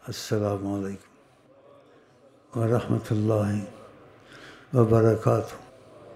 السلام علیکم ورحمۃ اللہ وبرکاتہ۔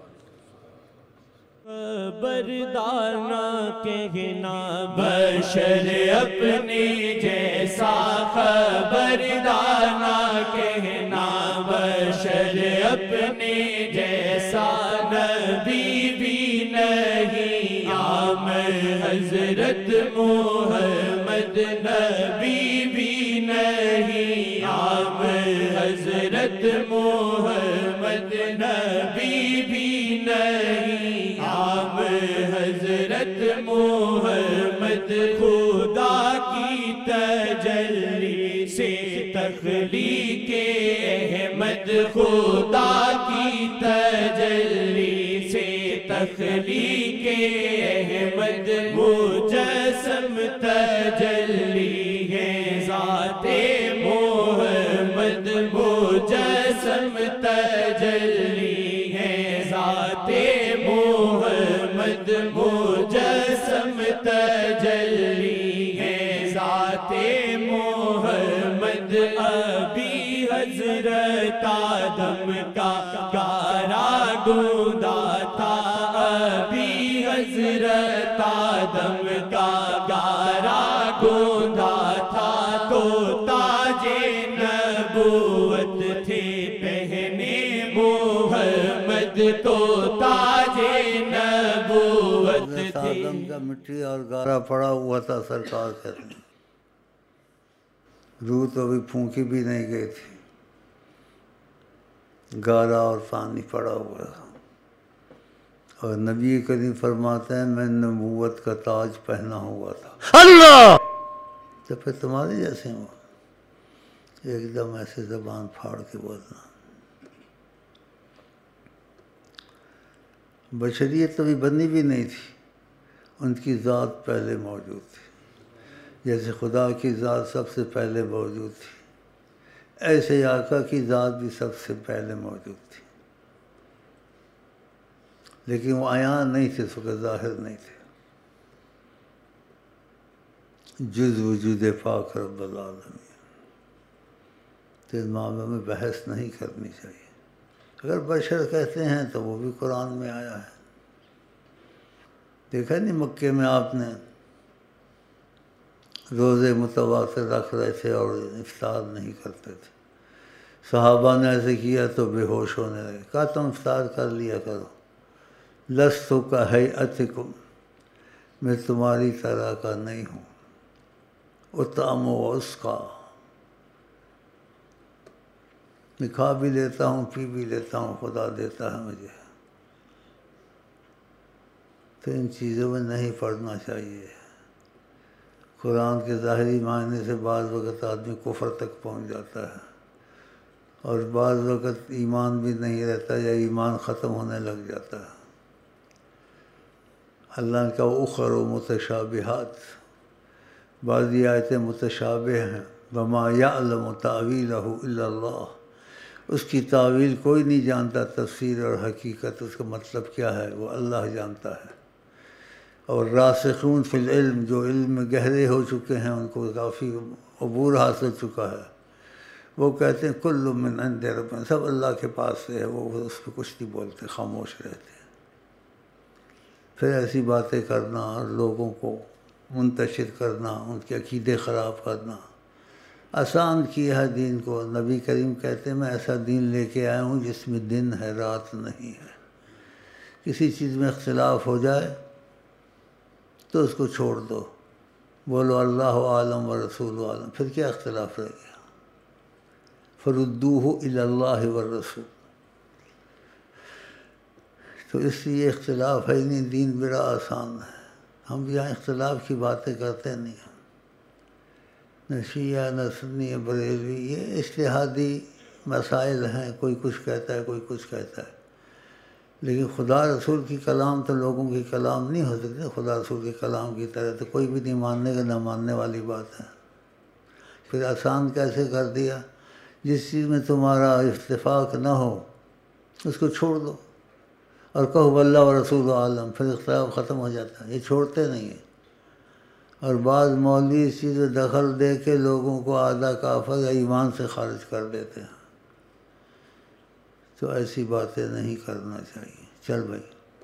بردانہ کہنا بشر اپنی جیسا، خبردانہ کہنا بشر اپنی جیسا، نبی بھی نہیں عام حضرت محمد، نبی بھی نہیں عام حضرت محمد، نبی بھی نہیں عام حضرت محمد، خدا کی تجلی سے تخلیق احمد، خدا کی تجلی سے تخلیق احمد، مجسم تجلی ہے ذات محمد، مجسم تجلی ہے ذات محمد، مجسم تجلی ہے ذات محمد، ابھی حضرت آدم کا گارا گوندا تھا، ابھی حضرت آدم کا گارا گوندا تھا، تو تاج نبوت تھے پہنے محمد، تو تاج نبوت تھے۔ آدم کا مٹی اور گارا پڑا ہوا تھا سرکار کہتے ہیں، روح تو ابھی پھونکی بھی نہیں گئی تھی، گارا اور پانی پڑا ہوا تھا۔ اور نبی کریم فرماتے ہیں میں نبوت کا تاج پہنا ہوا تھا اللہ، تو پھر تمہارے جیسے ہوا ایک دم ایسے زبان پھاڑ کے بولنا۔ بشریت ابھی بنی بھی نہیں تھی، ان کی ذات پہلے موجود تھی، جیسے خدا کی ذات سب سے پہلے موجود تھی، ایسے آقا کی ذات بھی سب سے پہلے موجود تھی، لیکن وہ عیاں نہیں تھے، اس وقت ظاہر نہیں تھے، جز وجود پاک رب العالمین۔ تو اس معاملے میں بحث نہیں کرنی چاہیے۔ اگر بشر کہتے ہیں تو وہ بھی قرآن میں آیا ہے، دیکھا نہیں مکے میں آپ نے روزے متواتر رکھ رہے تھے اور افطار نہیں کرتے تھے، صحابہ نے ایسے کیا تو بے ہوش ہونے لگے، کہا تم افطار کر لیا کرو، لست کہیئتکم، میں تمہاری طرح کا نہیں ہوں، اطعم و اسقی، میں کھا بھی لیتا ہوں پی بھی لیتا ہوں، خدا دیتا ہے مجھے۔ تو ان چیزوں میں نہیں پڑھنا چاہیے۔ قرآن کے ظاہری معنی سے بعض وقت آدمی کفر تک پہنچ جاتا ہے، اور بعض وقت ایمان بھی نہیں رہتا یا ایمان ختم ہونے لگ جاتا ہے۔ اللہ نے کہا اخر و متشابہات، بعضی آیتیں متشابہ ہیں، وما یعلم تأویلہ الا اللہ، اس کی تعویل کوئی نہیں جانتا، تفسیر اور حقیقت اس کا مطلب کیا ہے وہ اللہ جانتا ہے۔ اور راسخون فی العلم، جو علم میں گہرے ہو چکے ہیں، ان کو کافی عبور حاصل چکا ہے، وہ کہتے ہیں کل من عند ربنا، سب اللہ کے پاس سے ہے، وہ اس پہ کچھ نہیں بولتے، خاموش رہتے ہیں۔ پھر ایسی باتیں کرنا اور لوگوں کو منتشر کرنا، ان کے عقیدے خراب کرنا، آسان کیا ہے دین کو۔ نبی کریم کہتے ہیں میں ایسا دین لے کے آیا ہوں جس میں دن ہے رات نہیں ہے، کسی چیز میں اختلاف ہو جائے تو اس کو چھوڑ دو، بولو اللہ عالم و رسول عالم، پھر کیا اختلاف رہ گیا؟ فردوہ الی اللہ والرسول۔ تو اس لیے اختلاف ہے نہیں، دین بڑا آسان ہے۔ ہم یہاں اختلاف کی باتیں کرتے نہیں ہیں، نہ شیعہ نہ سنی بریلوی، یہ اجتہادی مسائل ہیں، کوئی کچھ کہتا ہے کوئی کچھ کہتا ہے، لیکن خدا رسول کی کلام تو لوگوں کی کلام نہیں ہو سکتے، خدا رسول کے کلام کی طرح تو کوئی بھی نہیں ماننے کا، نہ ماننے والی بات ہے۔ پھر آسان کیسے کر دیا؟ جس چیز میں تمہارا اتفاق نہ ہو اس کو چھوڑ دو اور کہو اللہ و رسول عالم، پھر اختلاف ختم ہو جاتا ہے۔ یہ چھوڑتے نہیں ہیں، اور بعض مولوی اس چیز میں دخل دے کے لوگوں کو آدھا کافر یا ایمان سے خارج کر دیتے ہیں، تو ایسی باتیں نہیں کرنا چاہیے۔ چل بھائی۔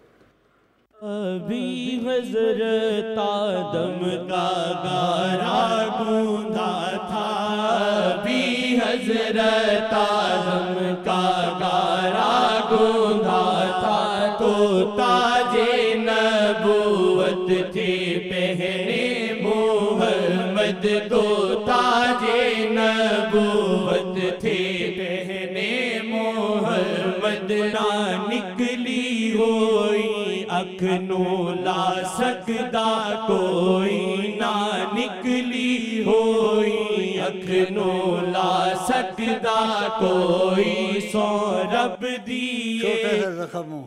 ابھی حضرت آدم کا گارا گوندا تھا، ابھی حضرت آدم کا گارا گوندا تھا، تو تاج نبوت تھی پہنے محمد، تو تاج نبوت تھی پہنے محمد، نہ نکلی ہوئی اکنوں لا سکدا کوئی، نہ نکلی ہوئی اکنوں لا سکدا کوئی، سو رب دیے چھوٹا سا زخم ہو،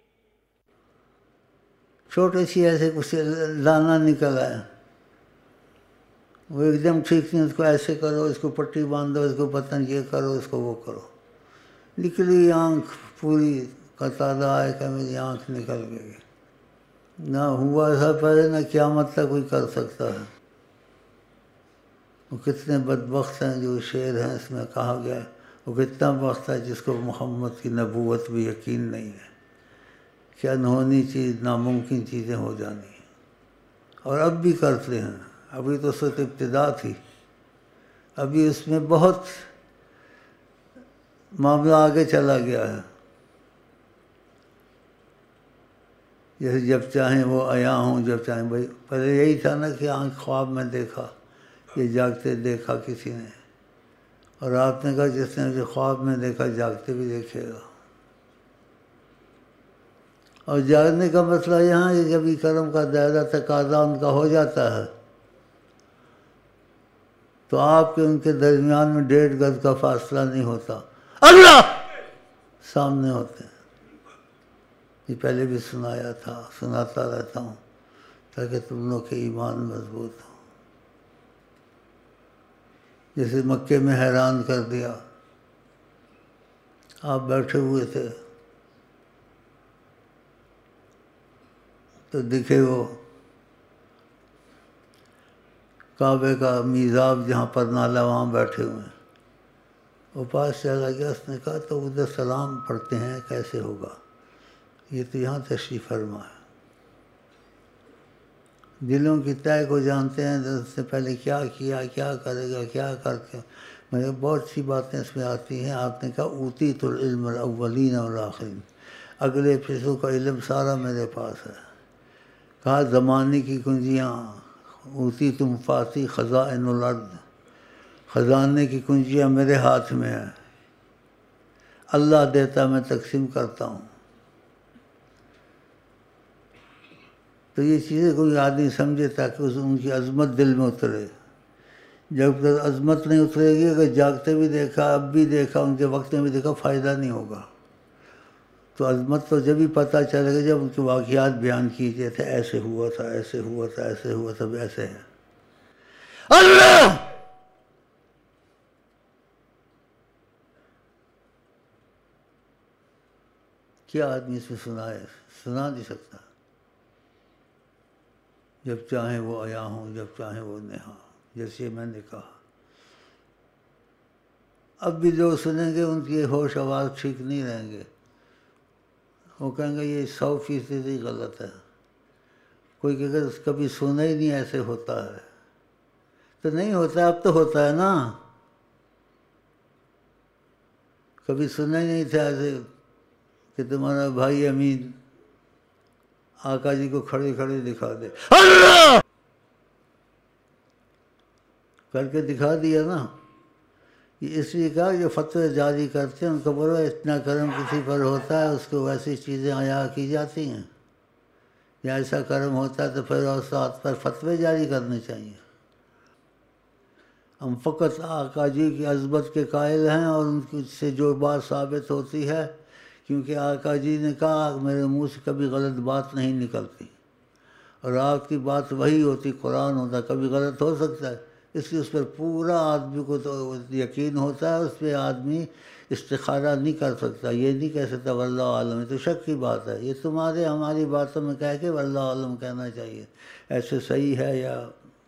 چھوٹے سی ایسے کچھ دانہ نکل آیا، وہ ایک دم ٹھیک نہیں، اس کو ایسے کرو، اس کو پٹی باندھو، اس کو پتن یہ کرو، اس کو وہ کرو، نکلی آنکھ پوری قطادہ آئے کہ میری آنکھ نکل گئی، نہ ہوا تھا پہلے نہ قیامت تک کوئی کر سکتا ہے۔ وہ کتنے بدبخت ہیں جو شعر ہیں اس میں کہا گیا ہے، وہ کتنا بخت ہے جس کو محمد کی نبوت بھی یقین نہیں ہے کہ انہونی چیز ناممکن چیزیں ہو جانی ہیں، اور اب بھی کرتے ہیں۔ ابھی تو صرف ابتدا تھی، ابھی اس میں بہت معاملہ آگے چلا گیا ہے۔ جیسے جب چاہیں وہ عیاں ہوں، جب چاہیں بھائی، پہلے یہی تھا نا کہ آنکھ خواب میں دیکھا، یہ جاگتے دیکھا کسی نے، اور آپ نے کہا جس نے مجھے خواب میں دیکھا جاگتے بھی دیکھے گا۔ اور جاگنے کا مسئلہ یہاں ہے جب کرم کا دائرہ تقاضا ان کا ہو جاتا ہے تو آپ کے ان کے درمیان میں 1.5 گز کا فاصلہ نہیں ہوتا، اللہ سامنے ہوتے ہیں۔ یہ پہلے بھی سنایا تھا، سناتا رہتا ہوں تاکہ تم لوگ کے ایمان مضبوط ہو۔ جیسے مکے میں حیران کر دیا، آپ بیٹھے ہوئے تھے تو دکھے وہ کعبے کا میزاب جہاں پر نالا، وہاں بیٹھے ہوئے ہیں۔ وہ پاس چلا گیا، اس نے کہا تو ادھر سلام پڑھتے ہیں کیسے ہوگا، یہ تو یہاں تشریف فرما ہے۔ دلوں کی طے کو جانتے ہیں، اس سے پہلے کیا کیا، کیا کرے گا، کیا کر کے میرے بہت سی باتیں اس میں آتی ہیں۔ آپ نے کہا اوتیت العلم الاولین والآخرین، اگلے پچھلوں کا علم سارا میرے پاس ہے۔ کہا زمانے کی کنجیاں، اوتیت مفاتیح خزائن الارض، خزانے کی کنجیاں میرے ہاتھ میں ہیں، اللہ دیتا میں تقسیم کرتا ہوں۔ تو یہ چیزیں کوئی آدمی سمجھے تاکہ ان کی عظمت دل میں اترے۔ جب تک عظمت نہیں اترے گی، اگر جاگتے بھی دیکھا، اب بھی دیکھا، ان کے وقت میں بھی دیکھا، فائدہ نہیں ہوگا۔ تو عظمت تو جب ہی پتہ چلے گا جب ان کے واقعات بیان کیجیے تھے، ایسے ہوا تھا، ایسے ہوا تھا، ایسے ہوا تھا، ایسے ہے اللہ۔ کیا آدمی اس میں سنائے؟ سنا نہیں سکتا۔ جب چاہیں وہ عیاں ہوں، جب چاہیں وہ نہاں، جیسے میں نے کہا۔ اب بھی جو سنیں گے ان کی ہوش آواز ٹھیک نہیں رہیں گے، وہ کہیں گے یہ 100% ہی غلط ہے۔ کوئی کہ اگر کبھی سنا ہی نہیں ایسے ہوتا ہے تو نہیں ہوتا، اب تو ہوتا ہے نا۔ کبھی سنا ہی نہیں تھا ایسے کہ تمہارا بھائی امین آقا جی کو کھڑے کھڑے دکھا دے، اللہ کر کے دکھا دیا نا۔ یہ اس لیے کہا جو فتوے جاری کرتے ہیں ان کو بولو اتنا کرم کسی پر ہوتا ہے اس کو ویسی چیزیں عیاں کی جاتی ہیں، یا ایسا کرم ہوتا ہے تو پھر استاد پر فتوے جاری کرنے چاہیے۔ ہم فقط آقا جی کی عظمت کے قائل ہیں، اور ان سے جو بات ثابت ہوتی ہے، کیونکہ آقا جی نے کہا میرے منہ سے کبھی غلط بات نہیں نکلتی، اور آپ کی بات وہی ہوتی، قرآن ہوتا، کبھی غلط ہو سکتا ہے، اس لیے اس پر پورا آدمی کو تو یقین ہوتا ہے، اس پہ آدمی استخارہ نہیں کر سکتا، یہ نہیں کہہ سکتا واللہ عالم، یہ تو شک کی بات ہے۔ یہ تمہارے ہماری باتوں میں کہہ کے واللہ عالم کہنا چاہیے، ایسے صحیح ہے یا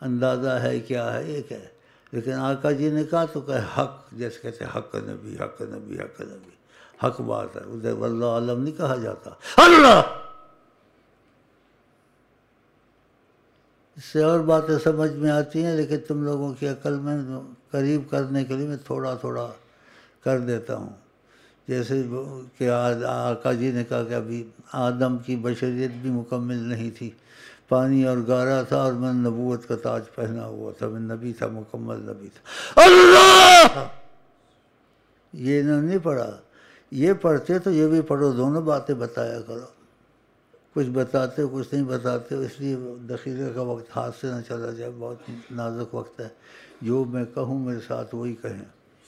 اندازہ ہے کیا ہے ایک ہے، لیکن آقا جی نے کہا تو کہ حق، جیسے کہتے ہیں حق نبی حق نبی حق نبی، حق بات ہے، ادھر واللہ عالم نہیں کہا جاتا اللہ۔ اس سے اور باتیں سمجھ میں آتی ہیں، لیکن تم لوگوں کی عقل میں قریب کرنے کے لیے میں تھوڑا تھوڑا کر دیتا ہوں۔ جیسے کہ آقا جی نے کہا کہ ابھی آدم کی بشریت بھی مکمل نہیں تھی، پانی اور گارا تھا، اور میں نبوت کا تاج پہنا ہوا تھا، میں نبی تھا، مکمل نبی تھا۔ اللہ! یہ انہوں نے نہیں پڑھا، یہ پڑھتے تو یہ بھی پڑھو، دونوں باتیں بتایا کرو، کچھ بتاتے ہو کچھ نہیں بتاتے ہو، اس لیے دخیلے کا وقت ہاتھ سے نہ چلا جائے، بہت نازک وقت ہے، جو میں کہوں میرے ساتھ وہی کہیں۔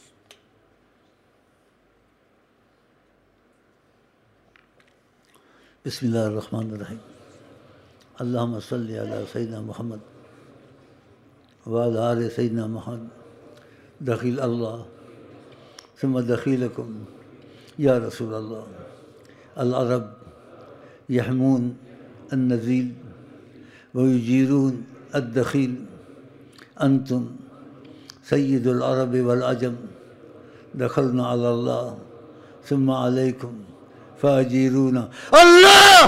بسم اللہ الرحمن الرحیم، اللہم صلی علی سیدنا محمد وعلی آل سیدنا محمد، دخیل اللہ ثم دخیلکم یا رسول اللہ، العرب یحمون النزیل ویجیرون الدخیل، انتم سید العرب والعجم، دخلنا علی اللہ ثم علیکم فاجیرونا اللہ،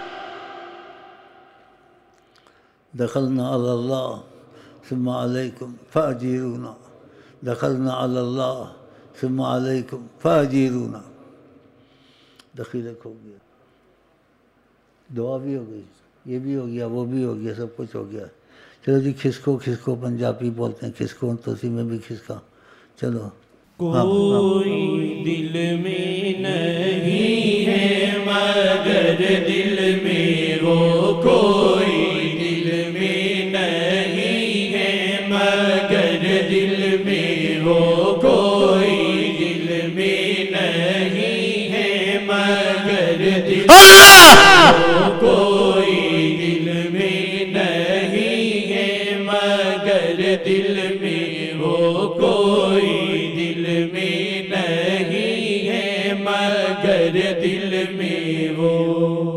دخلنا علی اللہ ثم علیکم فاجیرونا، دخلنا علی اللہ ثم علیکم فاجیرونا۔ دخیلک ہو گیا، دعا بھی ہو گئی، یہ بھی ہو گیا، وہ بھی ہو گیا، سب کچھ ہو گیا۔ چلو جی، کھسکو کھسکو پنجابی بولتے ہیں، کھسکو تو اسی میں بھی کھسکا، چلو۔ کوئی دل میں نہیں ہے مگر دل میں وہ، کوئی دل میں نہیں ہے مگر دل میں وہ، کوئی دل میں نہیں ہے مگر دل میں وہ، کوئی دل میں نہیں ہے مگر دل میں وہ، کوئی دل میں نہیں ہے مگر دل میں وہ۔